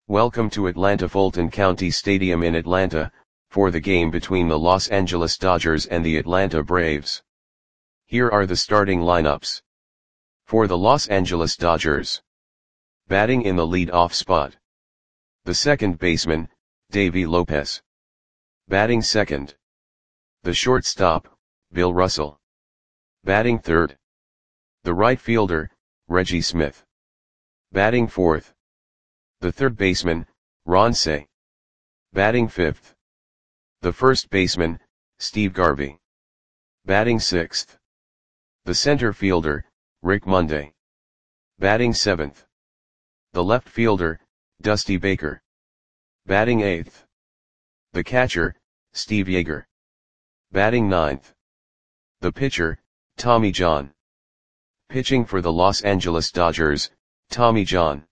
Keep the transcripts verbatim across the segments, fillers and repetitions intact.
Welcome to Atlanta Fulton County Stadium in Atlanta, for the game between the Los Angeles Dodgers and the Atlanta Braves. Here are the starting lineups. For the Los Angeles Dodgers. Batting in the lead-off spot. The second baseman, Davey Lopez. Batting second. The shortstop, Bill Russell. Batting third. The right fielder, Reggie Smith. Batting fourth. The third baseman, Ron Cey. Batting fifth. The first baseman, Steve Garvey. Batting sixth. The center fielder, Rick Monday. Batting seventh. The left fielder, Dusty Baker. Batting eighth. The catcher, Steve Yeager. Batting ninth. The pitcher, Tommy John. Pitching for the Los Angeles Dodgers, Tommy John.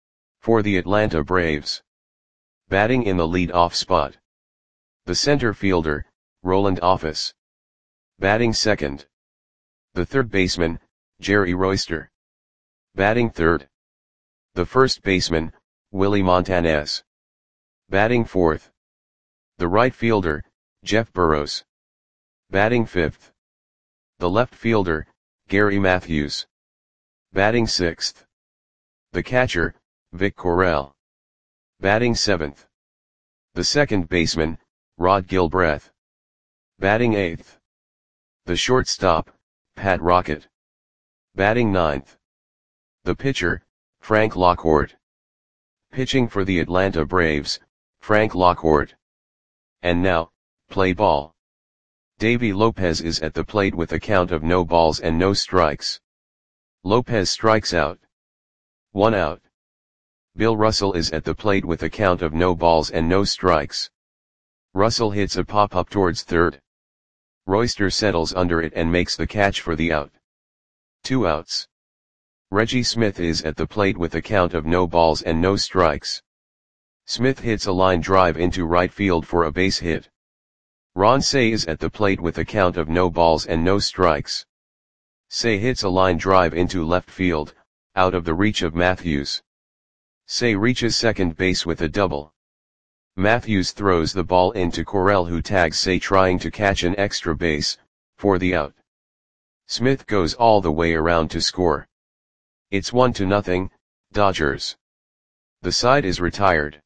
For the Atlanta Braves. Batting in the lead-off spot. The center fielder, Roland Office. Batting second. The third baseman, Jerry Royster. Batting third. The first baseman, Willie Montanez. Batting fourth. The right fielder, Jeff Burroughs. Batting fifth. The left fielder, Gary Matthews. Batting sixth. The catcher, Vic Correll. Batting seventh. The second baseman, Rod Gilbreth. Batting eighth. The shortstop, Pat Rocket. Batting ninth. The pitcher, Frank Lockhart. Pitching for the Atlanta Braves, Frank Lockhart. And now, play ball. Davey Lopez is at the plate with a count of no balls and no strikes. Lopez strikes out. One out. Bill Russell is at the plate with a count of no balls and no strikes. Russell hits a pop-up towards third. Royster settles under it and makes the catch for the out. Two outs. Reggie Smith is at the plate with a count of no balls and no strikes. Smith hits a line drive into right field for a base hit. Ron Cey is at the plate with a count of no balls and no strikes. Cey hits a line drive into left field, out of the reach of Matthews. Cey reaches second base with a double. Matthews throws the ball into Correll, who tags Cey trying to catch an extra base, for the out. Smith goes all the way around to score. It's one to nothing, Dodgers. The side is retired.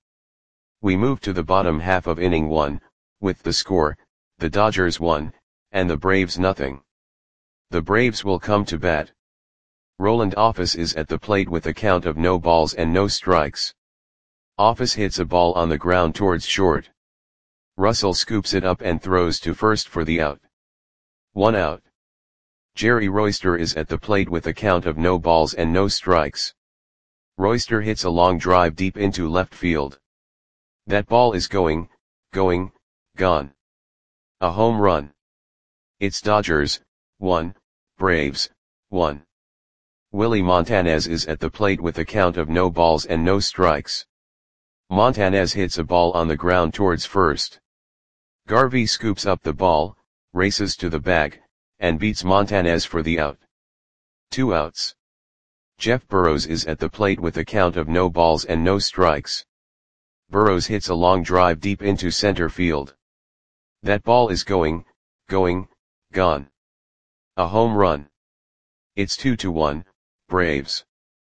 We move to the bottom half of inning one, with the score, the Dodgers one, and the Braves nothing. The Braves will come to bat. Roland Office is at the plate with a count of no balls and no strikes. Office hits a ball on the ground towards short. Russell scoops it up and throws to first for the out. One out. Jerry Royster is at the plate with a count of no balls and no strikes. Royster hits a long drive deep into left field. That ball is going, going, gone. A home run. It's Dodgers, one, Braves, one. Willie Montanez is at the plate with a count of no balls and no strikes. Montanez hits a ball on the ground towards first. Garvey scoops up the ball, races to the bag, and beats Montanez for the out. Two outs. Jeff Burroughs is at the plate with a count of no balls and no strikes. Burroughs hits a long drive deep into center field. That ball is going, going, gone. A home run. It's two to one, Braves.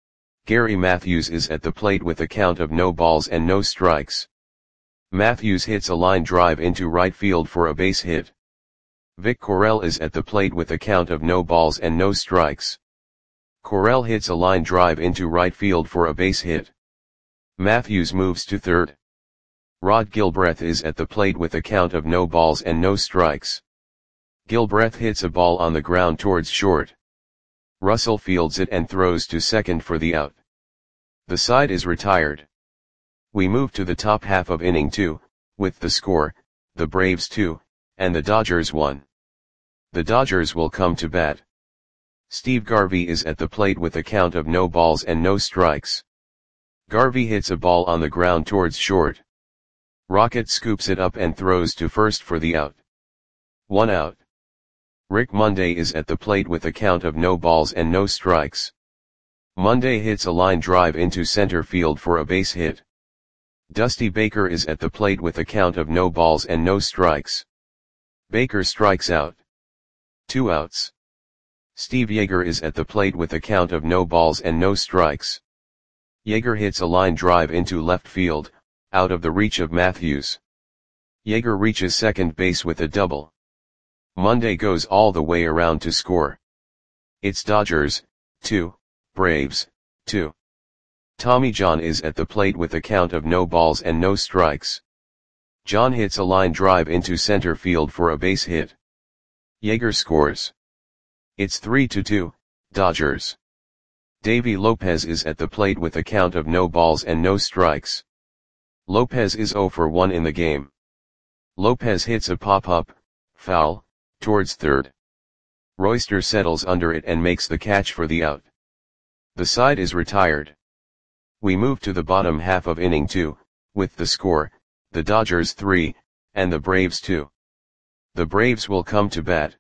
Gary Matthews is at the plate with a count of no balls and no strikes. Matthews hits a line drive into right field for a base hit. Vic Correll is at the plate with a count of no balls and no strikes. Correll hits a line drive into right field for a base hit. Matthews moves to third. Rod Gilbreth is at the plate with a count of no balls and no strikes. Gilbreth hits a ball on the ground towards short. Russell fields it and throws to second for the out. The side is retired. We move to the top half of inning two, with the score, the Braves two, and the Dodgers one. The Dodgers will come to bat. Steve Garvey is at the plate with a count of no balls and no strikes. Garvey hits a ball on the ground towards short. Rocket scoops it up and throws to first for the out. One out. Rick Monday is at the plate with a count of no balls and no strikes. Monday hits a line drive into center field for a base hit. Dusty Baker is at the plate with a count of no balls and no strikes. Baker strikes out. Two outs. Steve Yeager is at the plate with a count of no balls and no strikes. Yeager hits a line drive into left field, out of the reach of Matthews. Yeager reaches second base with a double. Monday goes all the way around to score. It's Dodgers, two, Braves, two. Tommy John is at the plate with a count of no balls and no strikes. John hits a line drive into center field for a base hit. Yeager scores. It's three to two, Dodgers. Davey Lopez is at the plate with a count of no balls and no strikes. Lopez is oh for one in the game. Lopez hits a pop-up, foul, towards third. Royster settles under it and makes the catch for the out. The side is retired. We move to the bottom half of inning two, with the score, the Dodgers three, and the Braves two. The Braves will come to bat.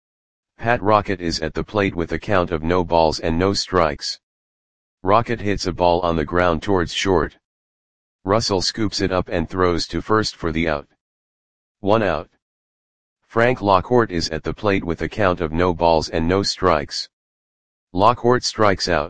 Pat Rocket is at the plate with a count of no balls and no strikes. Rocket hits a ball on the ground towards short. Russell scoops it up and throws to first for the out. One out. Frank Lockhart is at the plate with a count of no balls and no strikes. Lockhart strikes out.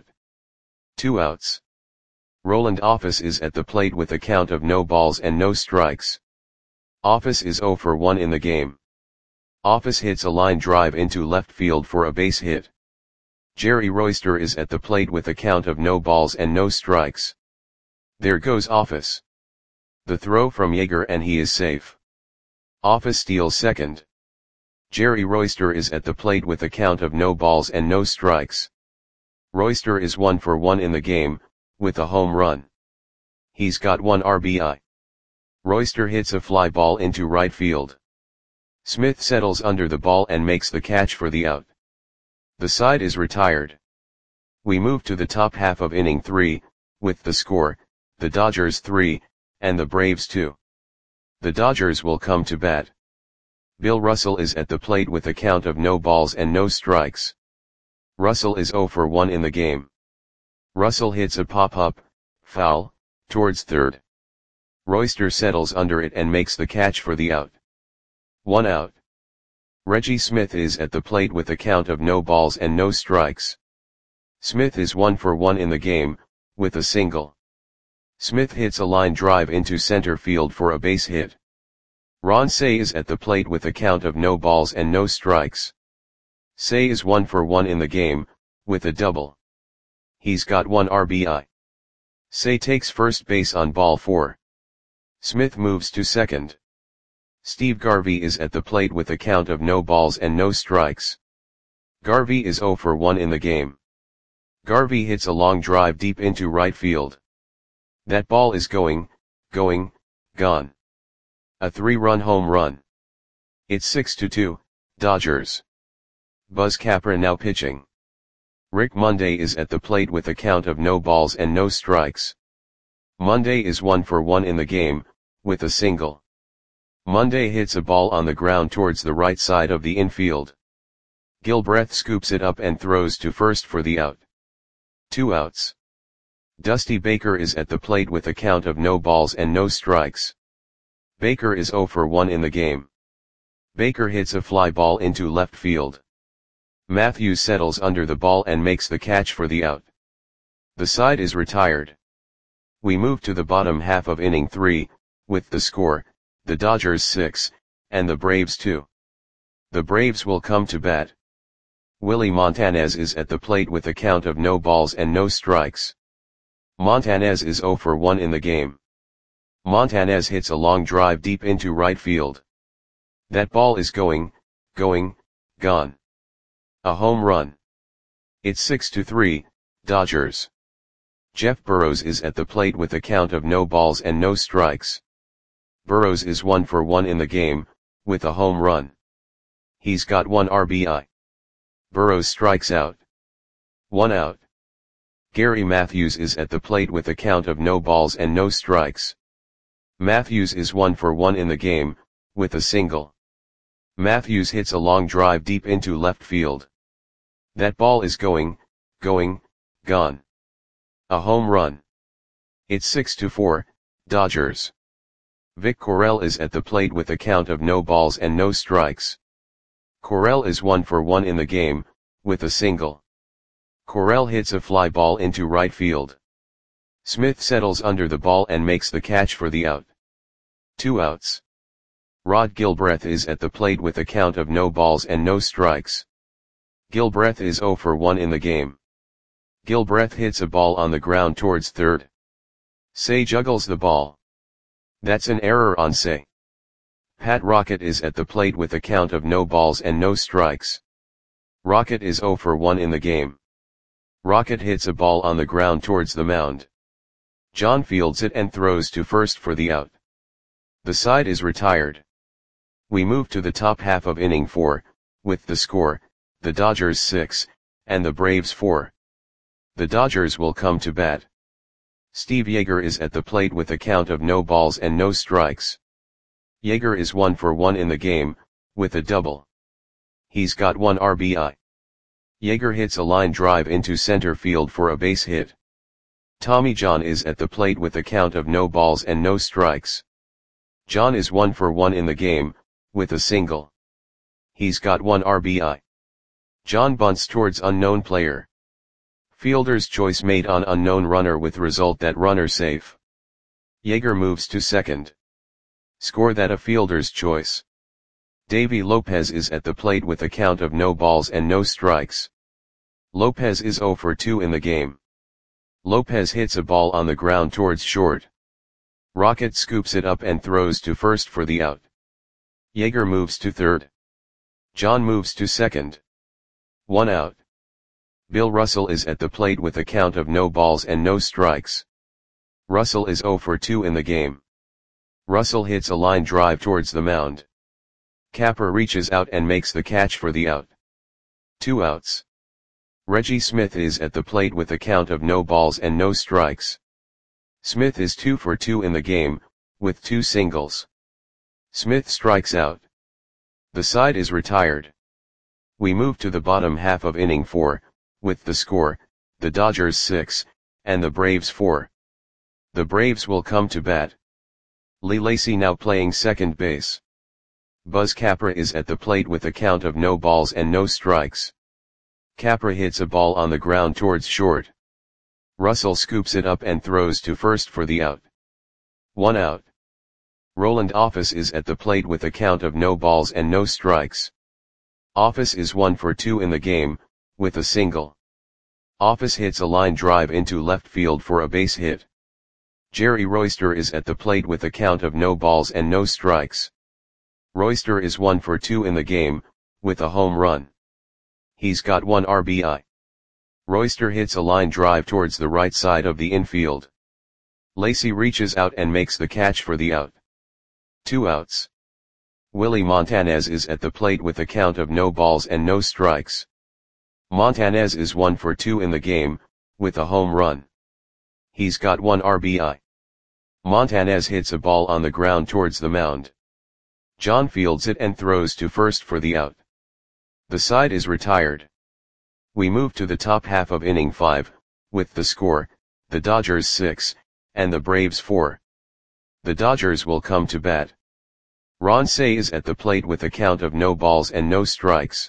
Two outs. Roland Office is at the plate with a count of no balls and no strikes. Office is oh for one in the game. Office hits a line drive into left field for a base hit. Jerry Royster is at the plate with a count of no balls and no strikes. There goes Office. The throw from Yeager and he is safe. Office steals second. Jerry Royster is at the plate with a count of no balls and no strikes. Royster is one for one in the game, with a home run. He's got one R B I. Royster hits a fly ball into right field. Smith settles under the ball and makes the catch for the out. The side is retired. We move to the top half of inning three, with the score, the Dodgers three, and the Braves two. The Dodgers will come to bat. Bill Russell is at the plate with a count of no balls and no strikes. Russell is oh for one in the game. Russell hits a pop-up, foul, towards third. Royster settles under it and makes the catch for the out. One out. Reggie Smith is at the plate with a count of no balls and no strikes. Smith is one for one in the game, with a single. Smith hits a line drive into center field for a base hit. Ron Cey is at the plate with a count of no balls and no strikes. Cey is one for one in the game, with a double. He's got one R B I. Cey takes first base on ball four. Smith moves to second. Steve Garvey is at the plate with a count of no balls and no strikes. Garvey is oh for one in the game. Garvey hits a long drive deep into right field. That ball is going, going, gone. A three-run home run. It's six to two, Dodgers. Buzz Capra now pitching. Rick Monday is at the plate with a count of no balls and no strikes. Monday is one for one in the game, with a single. Monday hits a ball on the ground towards the right side of the infield. Gilbreth scoops it up and throws to first for the out. Two outs. Dusty Baker is at the plate with a count of no balls and no strikes. Baker is oh for one in the game. Baker hits a fly ball into left field. Matthews settles under the ball and makes the catch for the out. The side is retired. We move to the bottom half of inning three, with the score, the Dodgers six, and the Braves two. The Braves will come to bat. Willie Montanez is at the plate with a count of no balls and no strikes. Montanez is oh for one in the game. Montanez hits a long drive deep into right field. That ball is going, going, gone. A home run. It's six to three, Dodgers. Jeff Burrows is at the plate with a count of no balls and no strikes. Burrows is one for one in the game, with a home run. He's got one R B I. Burrows strikes out. One out. Gary Matthews is at the plate with a count of no balls and no strikes. Matthews is one for one in the game, with a single. Matthews hits a long drive deep into left field. That ball is going, going, gone. A home run. It's six to four, Dodgers. Vic Correll is at the plate with a count of no balls and no strikes. Correll is one for one in the game, with a single. Correll hits a fly ball into right field. Smith settles under the ball and makes the catch for the out. Two outs. Rod Gilbreth is at the plate with a count of no balls and no strikes. Gilbreth is zero for one in the game. Gilbreth hits a ball on the ground towards third. Say juggles the ball. That's an error on Say. Pat Rocket is at the plate with a count of no balls and no strikes. Rocket is zero for one in the game. Rocket hits a ball on the ground towards the mound. John fields it and throws to first for the out. The side is retired. We move to the top half of inning four, with the score, the Dodgers six, and the Braves four. The Dodgers will come to bat. Steve Yeager is at the plate with a count of no balls and no strikes. Yeager is one for one in the game, with a double. He's got one R B I. Yeager hits a line drive into center field for a base hit. Tommy John is at the plate with a count of no balls and no strikes. John is one for one in the game, with a single. He's got one R B I. John bunts towards unknown player. Fielder's choice made on unknown runner with result that runner safe. Yeager moves to second. Score that a fielder's choice. Davy Lopez is at the plate with a count of no balls and no strikes. Lopez is zero for two in the game. Lopez hits a ball on the ground towards short. Rocket scoops it up and throws to first for the out. Yeager moves to third. John moves to second. One out. Bill Russell is at the plate with a count of no balls and no strikes. Russell is zero for two in the game. Russell hits a line drive towards the mound. Capper reaches out and makes the catch for the out. Two outs. Reggie Smith is at the plate with a count of no balls and no strikes. Smith is two for two in the game, with two singles. Smith strikes out. The side is retired. We move to the bottom half of inning four, with the score, the Dodgers six, and the Braves four. The Braves will come to bat. Lee Lacy now playing second base. Buzz Capra is at the plate with a count of no balls and no strikes. Capra hits a ball on the ground towards short. Russell scoops it up and throws to first for the out. One out. Roland Office is at the plate with a count of no balls and no strikes. Office is one for two in the game, with a single. Office hits a line drive into left field for a base hit. Jerry Royster is at the plate with a count of no balls and no strikes. Royster is one for two in the game, with a home run. He's got one R B I. Royster hits a line drive towards the right side of the infield. Lacy reaches out and makes the catch for the out. Two outs. Willie Montanez is at the plate with a count of no balls and no strikes. Montanez is one for two in the game, with a home run. He's got one R B I. Montanez hits a ball on the ground towards the mound. John fields it and throws to first for the out. The side is retired. We move to the top half of inning five, with the score, the Dodgers six, and the Braves four. The Dodgers will come to bat. Ron Cey is at the plate with a count of no balls and no strikes.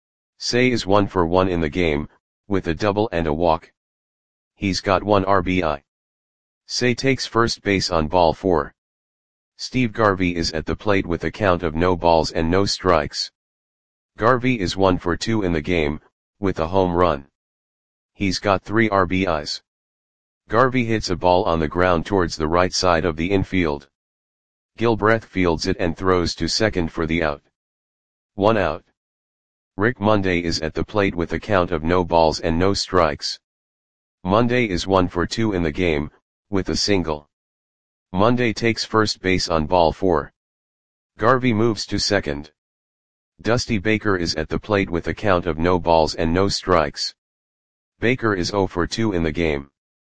Cey is one for one in the game, with a double and a walk. He's got one R B I. Cey takes first base on ball four. Steve Garvey is at the plate with a count of no balls and no strikes. Garvey is one for two in the game, with a home run. He's got three R B Is. Garvey hits a ball on the ground towards the right side of the infield. Gilbreth fields it and throws to second for the out. One out. Rick Monday is at the plate with a count of no balls and no strikes. Monday is one for two in the game, with a single. Monday takes first base on ball four. Garvey moves to second. Dusty Baker is at the plate with a count of no balls and no strikes. Baker is zero for two in the game.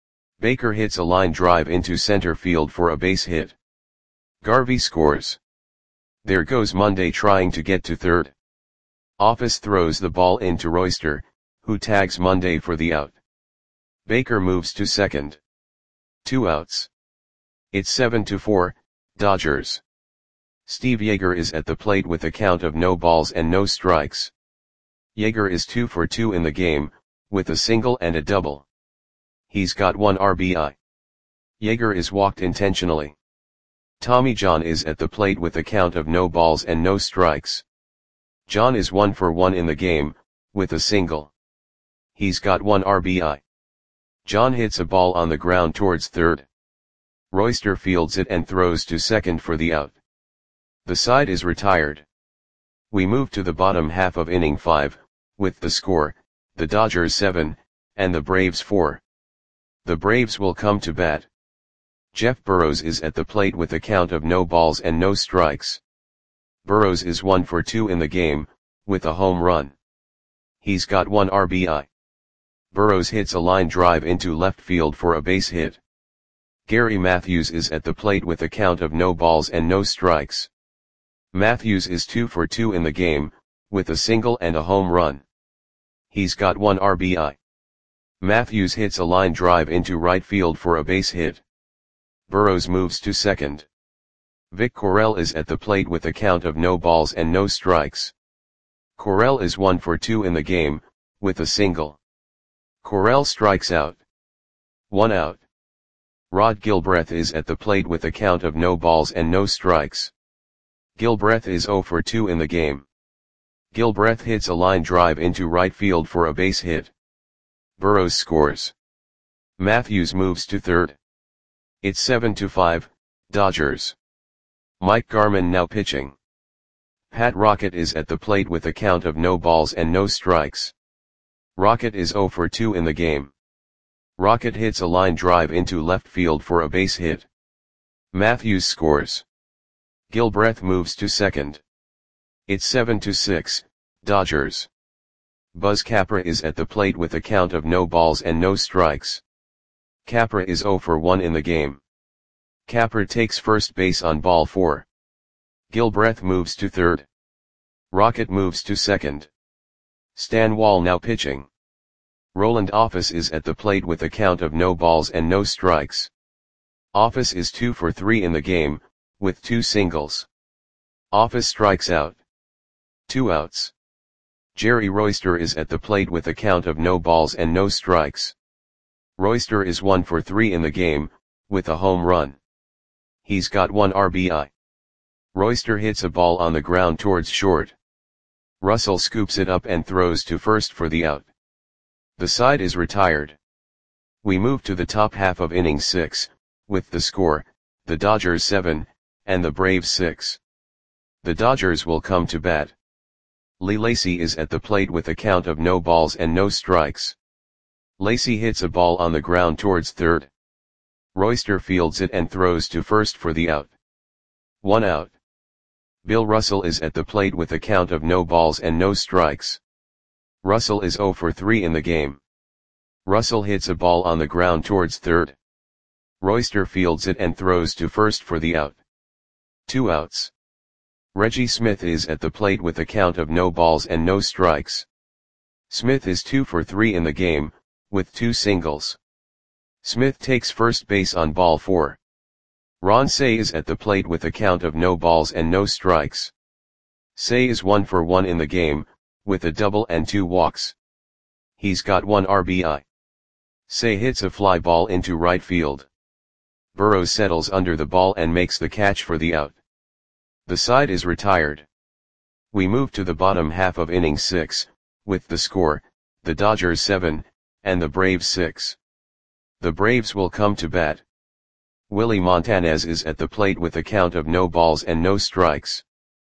Baker hits a line drive into center field for a base hit. Garvey scores. There goes Monday trying to get to third. Office throws the ball into Royster, who tags Monday for the out. Baker moves to second. Two outs. It's seven to four, Dodgers. Steve Yeager is at the plate with a count of no balls and no strikes. Yeager is two for two in the game, with a single and a double. He's got one R B I. Yeager is walked intentionally. Tommy John is at the plate with a count of no balls and no strikes. John is one for one in the game, with a single. He's got one R B I. John hits a ball on the ground towards third. Royster fields it and throws to second for the out. The side is retired. We move to the bottom half of inning five, with the score, the Dodgers seven, and the Braves four. The Braves will come to bat. Jeff Burroughs is at the plate with a count of no balls and no strikes. Burroughs is one for two in the game, with a home run. He's got one R B I. Burroughs hits a line drive into left field for a base hit. Gary Matthews is at the plate with a count of no balls and no strikes. Matthews is two for two in the game, with a single and a home run. He's got one R B I. Matthews hits a line drive into right field for a base hit. Burroughs moves to second. Vic Correll is at the plate with a count of no balls and no strikes. Correll is one for two in the game, with a single. Correll strikes out. One out. Rod Gilbreth is at the plate with a count of no balls and no strikes. Gilbreth is zero for two in the game. Gilbreth hits a line drive into right field for a base hit. Burroughs scores. Matthews moves to third. It's seven to five, Dodgers. Mike Garman now pitching. Pat Rocket is at the plate with a count of no balls and no strikes. Rocket is zero for two in the game. Rocket hits a line drive into left field for a base hit. Matthews scores. Gilbreth moves to second. It's seven to six, Dodgers. Buzz Capra is at the plate with a count of no balls and no strikes. Capra is zero for one in the game. Capra takes first base on ball four. Gilbreth moves to third. Rocket moves to second. Stan Wall now pitching. Roland Office is at the plate with a count of no balls and no strikes. Office is two for three in the game, with two singles. Office strikes out. Two outs. Jerry Royster is at the plate with a count of no balls and no strikes. Royster is one for three in the game, with a home run. He's got one R B I. Royster hits a ball on the ground towards short. Russell scoops it up and throws to first for the out. The side is retired. We move to the top half of inning six, with the score, the Dodgers seven, and the Braves six. The Dodgers will come to bat. Lee Lacy is at the plate with a count of no balls and no strikes. Lacy hits a ball on the ground towards third. Royster fields it and throws to first for the out. One out. Bill Russell is at the plate with a count of no balls and no strikes. Russell is zero for three in the game. Russell hits a ball on the ground towards third. Royster fields it and throws to first for the out. Two outs. Reggie Smith is at the plate with a count of no balls and no strikes. Smith is two for three in the game, with two singles. Smith takes first base on ball four. Ron Cey is at the plate with a count of no balls and no strikes. Cey is one for one in the game, with a double and two walks. He's got one R B I. Cey hits a fly ball into right field. Burroughs settles under the ball and makes the catch for the out. The side is retired. We move to the bottom half of inning six, with the score, the Dodgers seven, and the Braves six. The Braves will come to bat. Willie Montanez is at the plate with a count of no balls and no strikes.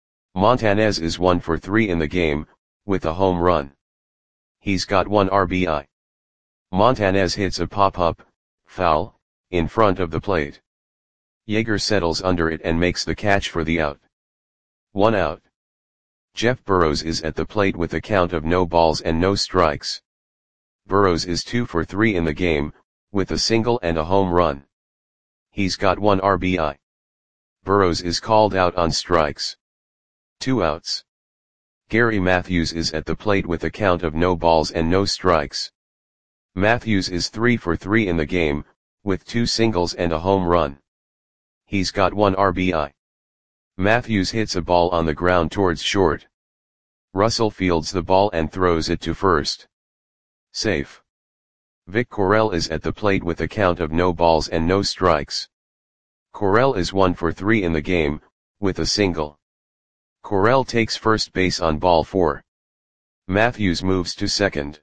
Montanez is one for three in the game, with a home run. He's got one R B I. Montanez hits a pop-up, foul, in front of the plate. Yeager settles under it and makes the catch for the out. One out. Jeff Burroughs is at the plate with a count of no balls and no strikes. Burroughs is two for three in the game, with a single and a home run. He's got one R B I. Burroughs is called out on strikes. Two outs. Gary Matthews is at the plate with a count of no balls and no strikes. Matthews is three for three in the game, with two singles and a home run. He's got one R B I. Matthews hits a ball on the ground towards short. Russell fields the ball and throws it to first. Safe. Vic Correll is at the plate with a count of no balls and no strikes. Correll is one for three in the game, with a single. Correll takes first base on ball four. Matthews moves to second.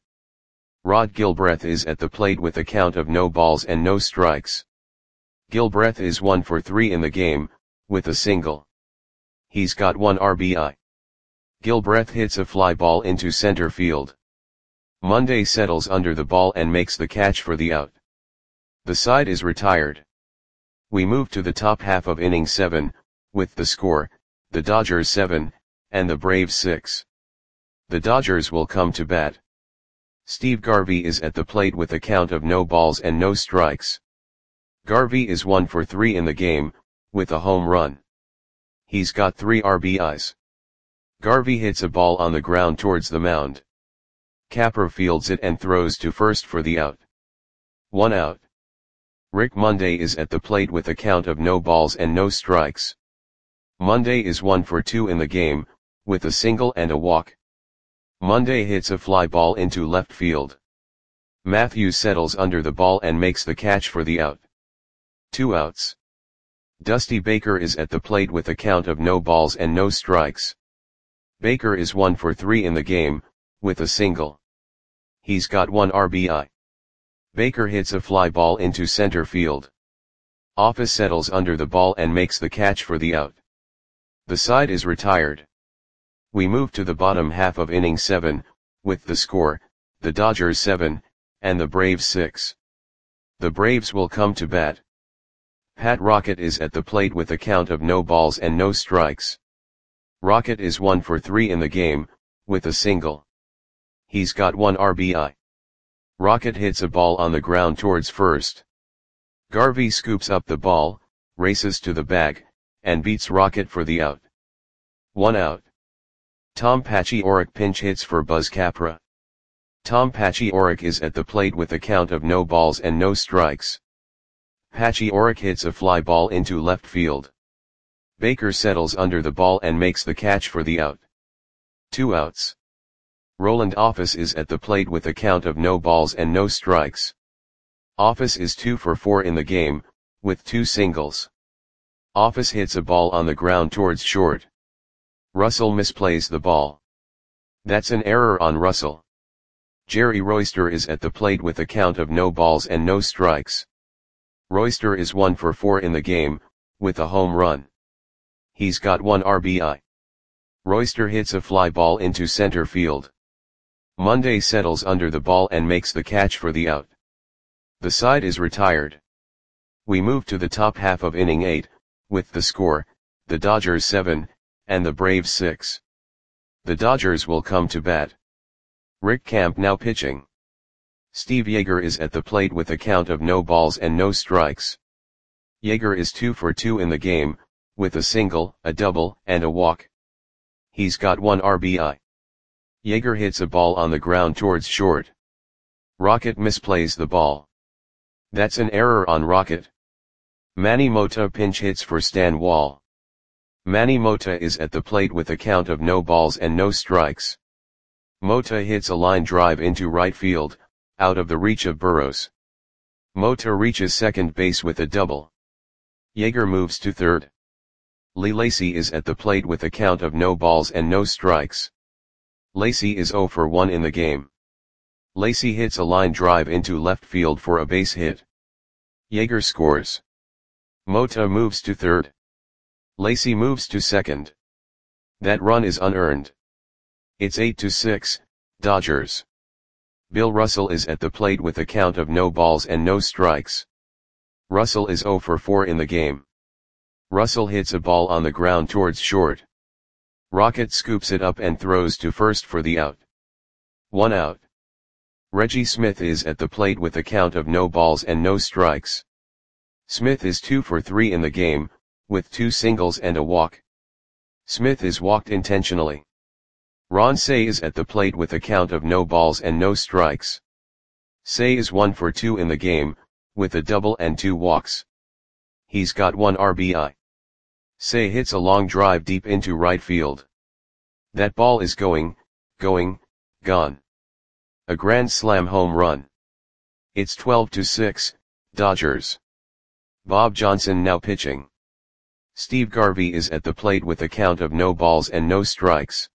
Rod Gilbreth is at the plate with a count of no balls and no strikes. Gilbreth is one for three in the game, with a single. He's got one R B I. Gilbreth hits a fly ball into center field. Monday settles under the ball and makes the catch for the out. The side is retired. We move to the top half of inning seven, with the score, the Dodgers seven, and the Braves six. The Dodgers will come to bat. Steve Garvey is at the plate with a count of no balls and no strikes. Garvey is one for three in the game, with a home run. He's got three R B Is. Garvey hits a ball on the ground towards the mound. Capper fields it and throws to first for the out. One out. Rick Monday is at the plate with a count of no balls and no strikes. Monday is one for two in the game, with a single and a walk. Monday hits a fly ball into left field. Matthews settles under the ball and makes the catch for the out. Two outs. Dusty Baker is at the plate with a count of no balls and no strikes. Baker is one for three in the game, with a single. He's got one R B I. Baker hits a fly ball into center field. Office settles under the ball and makes the catch for the out. The side is retired. We move to the bottom half of inning seven, with the score, the Dodgers seven, and the Braves six. The Braves will come to bat. Pat Rocket is at the plate with a count of no balls and no strikes. Rocket is one for three in the game, with a single. He's got one R B I. Rocket hits a ball on the ground towards first. Garvey scoops up the ball, races to the bag, and beats Rocket for the out. One out. Tom Paciorek pinch hits for Buzz Capra. Tom Paciorek is at the plate with a count of no balls and no strikes. Paciorek hits a fly ball into left field. Baker settles under the ball and makes the catch for the out. Two outs. Roland Office is at the plate with a count of no balls and no strikes. Office is two for four in the game, with two singles. Office hits a ball on the ground towards short. Russell misplays the ball. That's an error on Russell. Jerry Royster is at the plate with a count of no balls and no strikes. Royster is one for four in the game, with a home run. He's got one R B I. Royster hits a fly ball into center field. Monday settles under the ball and makes the catch for the out. The side is retired. We move to the top half of inning eight, with the score, the Dodgers seven, and the Braves six. The Dodgers will come to bat. Rick Camp now pitching. Steve Yeager is at the plate with a count of no balls and no strikes. Yeager is two for two in the game, with a single, a double, and a walk. He's got one R B I. Yeager hits a ball on the ground towards short. Rocket misplays the ball. That's an error on Rocket. Manny Mota pinch hits for Stan Wall. Manny Mota is at the plate with a count of no balls and no strikes. Mota hits a line drive into right field, out of the reach of Burrows. Mota reaches second base with a double. Yeager moves to third. Lee Lacy is at the plate with a count of no balls and no strikes. Lacy is zero for one in the game. Lacy hits a line drive into left field for a base hit. Yeager scores. Mota moves to third. Lacy moves to second. That run is unearned. It's eight to six, Dodgers. Bill Russell is at the plate with a count of no balls and no strikes. Russell is zero for four in the game. Russell hits a ball on the ground towards short. Rocket scoops it up and throws to first for the out. One out. Reggie Smith is at the plate with a count of no balls and no strikes. Smith is two for three in the game, with two singles and a walk. Smith is walked intentionally. Ron Cey is at the plate with a count of no balls and no strikes. Cey is one for two in the game, with a double and two walks. He's got one R B I. Say hits a long drive deep into right field. That ball is going, going, gone. A grand slam home run. It's twelve to six, Dodgers. Bob Johnson now pitching. Steve Garvey is at the plate with a count of no balls and no strikes.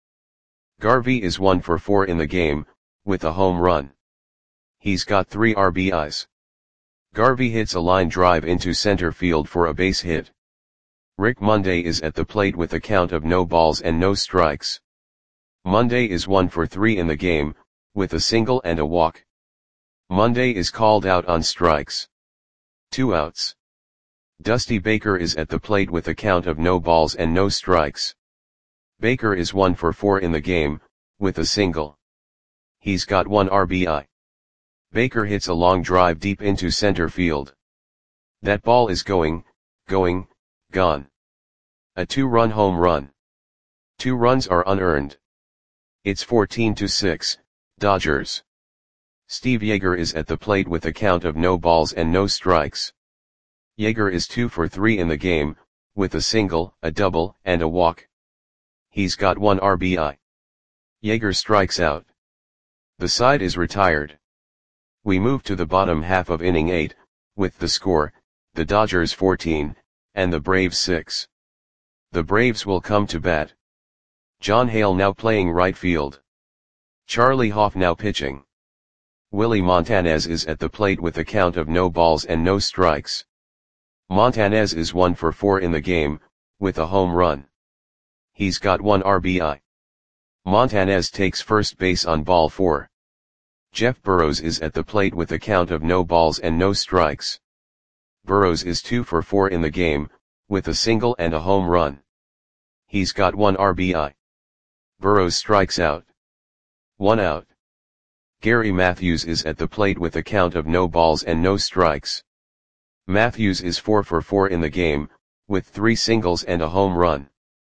Garvey is one for four in the game, with a home run. He's got three R B Is. Garvey hits a line drive into center field for a base hit. Rick Monday is at the plate with a count of no balls and no strikes. Monday is one for three in the game, with a single and a walk. Monday is called out on strikes. Two outs. Dusty Baker is at the plate with a count of no balls and no strikes. Baker is one for four in the game, with a single. He's got one R B I. Baker hits a long drive deep into center field. That ball is going, going, gone. A two-run home run. Two runs are unearned. It's fourteen to six, Dodgers. Steve Yeager is at the plate with a count of no balls and no strikes. Yeager is two for three in the game, with a single, a double, and a walk. He's got one R B I. Yeager strikes out. The side is retired. We move to the bottom half of inning eight, with the score, the Dodgers fourteen, and the Braves six. The Braves will come to bat. John Hale now playing right field. Charlie Hoff now pitching. Willie Montanez is at the plate with a count of no balls and no strikes. Montanez is one for four in the game, with a home run. He's got one R B I. Montanez takes first base on ball four. Jeff Burrows is at the plate with a count of no balls and no strikes. Burrows is two for four in the game, with a single and a home run. He's got one R B I. Burrows strikes out. One out. Gary Matthews is at the plate with a count of no balls and no strikes. Matthews is four for four in the game, with three singles and a home run.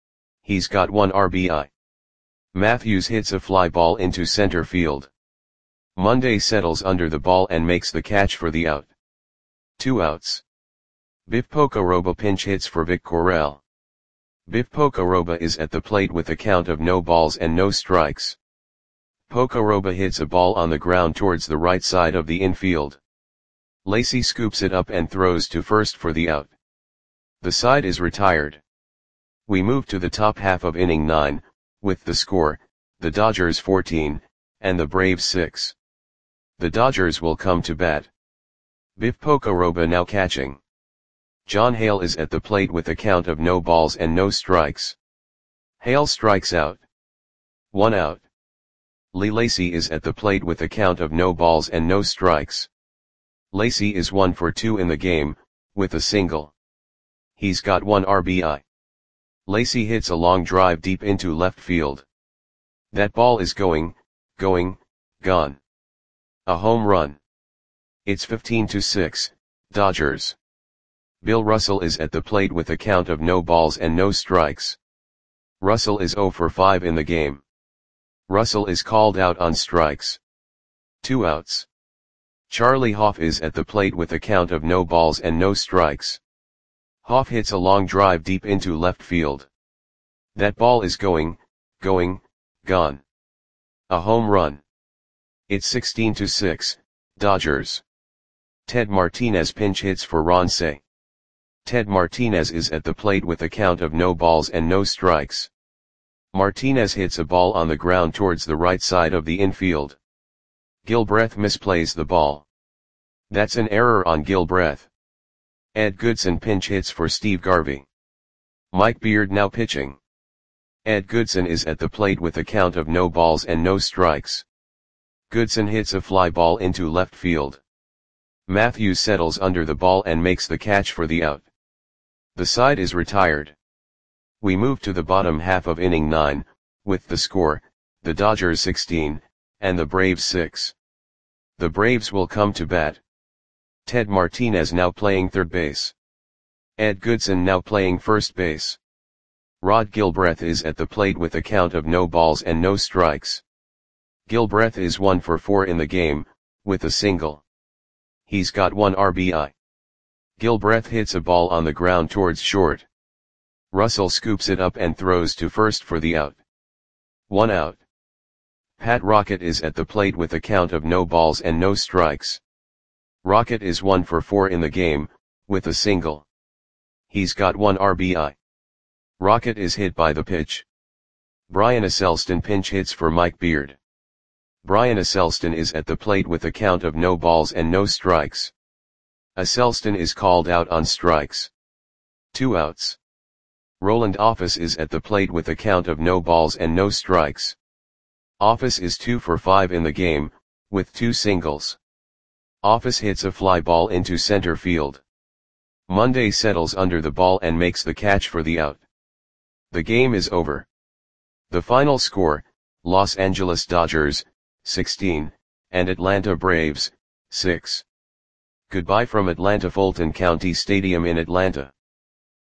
He's got one R B I. Matthews hits a fly ball into center field. Monday settles under the ball and makes the catch for the out. Two outs. Biff Pocoroba pinch hits for Vic Corral. Biff Pocoroba is at the plate with a count of no balls and no strikes. Pocoroba hits a ball on the ground towards the right side of the infield. Lacy scoops it up and throws to first for the out. The side is retired. We move to the top half of inning nine, with the score, the Dodgers fourteen, and the Braves six. The Dodgers will come to bat. Biff Pocoroba now catching. John Hale is at the plate with a count of no balls and no strikes. Hale strikes out. One out. Lee Lacy is at the plate with a count of no balls and no strikes. Lacy is one for two in the game, with a single. He's got one R B I. Lacy hits a long drive deep into left field. That ball is going, going, gone. A home run. It's fifteen to six, Dodgers. Bill Russell is at the plate with a count of no balls and no strikes. Russell is zero for five in the game. Russell is called out on strikes. Two outs. Charlie Hoff is at the plate with a count of no balls and no strikes. Hoff hits a long drive deep into left field. That ball is going, going, gone. A home run. It's sixteen to six, Dodgers. Ted Martinez pinch hits for Ron Cey. Ted Martinez is at the plate with a count of no balls and no strikes. Martinez hits a ball on the ground towards the right side of the infield. Gilbreth misplays the ball. That's an error on Gilbreth. Ed Goodson pinch hits for Steve Garvey. Mike Beard now pitching. Ed Goodson is at the plate with a count of no balls and no strikes. Goodson hits a fly ball into left field. Matthews settles under the ball and makes the catch for the out. The side is retired. We move to the bottom half of inning nine, with the score, the Dodgers sixteen, and the Braves six. The Braves will come to bat. Ted Martinez now playing third base. Ed Goodson now playing first base. Rod Gilbreth is at the plate with a count of no balls and no strikes. Gilbreth is one for four in the game, with a single. He's got one R B I. Gilbreth hits a ball on the ground towards short. Russell scoops it up and throws to first for the out. One out. Pat Rocket is at the plate with a count of no balls and no strikes. Rocket is one for four in the game, with a single. He's got one R B I. Rocket is hit by the pitch. Brian Asselston pinch hits for Mike Beard. Brian Asselston is at the plate with a count of no balls and no strikes. Asselston is called out on strikes. Two outs. Roland Office is at the plate with a count of no balls and no strikes. Office is two for five in the game, with two singles. Office hits a fly ball into center field. Monday settles under the ball and makes the catch for the out. The game is over. The final score, Los Angeles Dodgers, sixteen, and Atlanta Braves, six. Goodbye from Atlanta Fulton County Stadium in Atlanta.